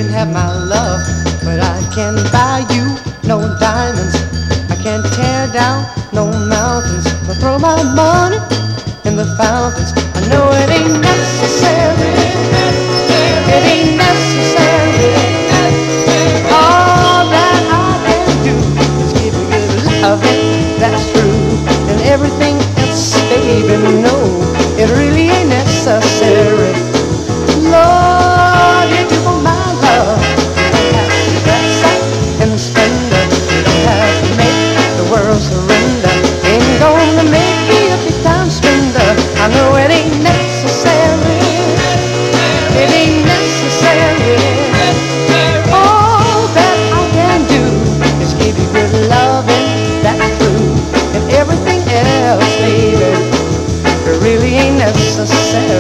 have my love, but I can't buy you no diamonds. I can't tear down no mountains, but throw my money in the fountains. I know it ain't necessary. It ain't necessary. All that I can do is give you good loving, that's true. And everything else, baby, no, it really ain't necessary. Lord, you do my love. You don't have to dress up in splendor. You don't have to make the world surrender. Ain't gonna make me a big time spender. I know it ain't necessary. It ain't necessary. All that I can do is give you good loving, that's true. And everything else, baby, it really ain't necessary.